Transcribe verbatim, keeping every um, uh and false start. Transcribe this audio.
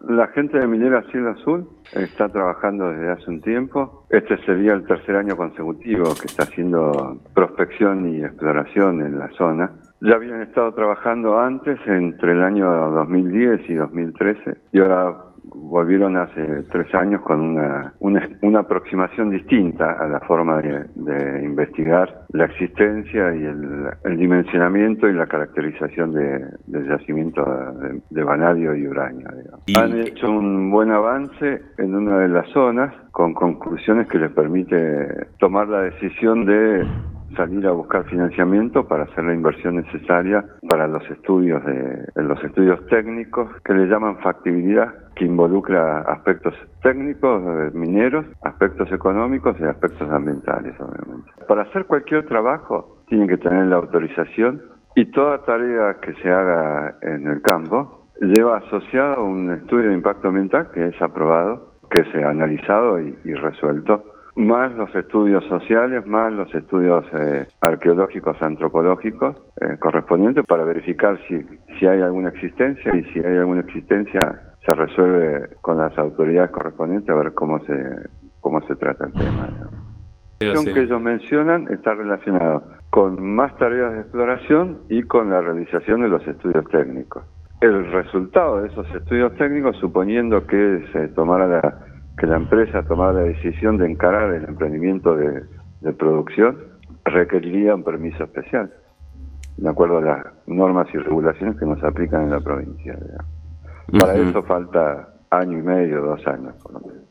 La gente de Minera Cielo Azul está trabajando desde hace un tiempo. Este sería el tercer año consecutivo que está haciendo prospección y exploración en la zona. Ya habían estado trabajando antes, entre el año dos mil diez y dos mil trece, y ahora volvieron hace tres años con una, una, una aproximación distinta a la forma de, de investigar la existencia y el, el dimensionamiento y la caracterización de, del yacimiento de, de vanadio y uranio. Y... Han hecho un buen avance en una de las zonas con conclusiones que les permite tomar la decisión de salir a buscar financiamiento para hacer la inversión necesaria para los estudios de, de los estudios técnicos que le llaman factibilidad, que involucra aspectos técnicos, eh, mineros, aspectos económicos y aspectos ambientales, obviamente. Para hacer cualquier trabajo tienen que tener la autorización, y toda tarea que se haga en el campo lleva asociado un estudio de impacto ambiental que es aprobado, que se ha analizado y, y resuelto, más los estudios sociales, más los estudios eh, arqueológicos, antropológicos eh, correspondientes para verificar si, si hay alguna existencia, y si hay alguna existencia se resuelve con las autoridades correspondientes a ver cómo se cómo se trata el tema. La cuestión que ellos mencionan está relacionada con más tareas de exploración y con la realización de los estudios técnicos. El resultado de esos estudios técnicos, suponiendo que se tomara la que la empresa tomara la decisión de encarar el emprendimiento de, de producción, requeriría un permiso especial, de acuerdo a las normas y regulaciones que nos aplican en la provincia. Uh-huh. Para eso falta año y medio, dos años, por lo menos.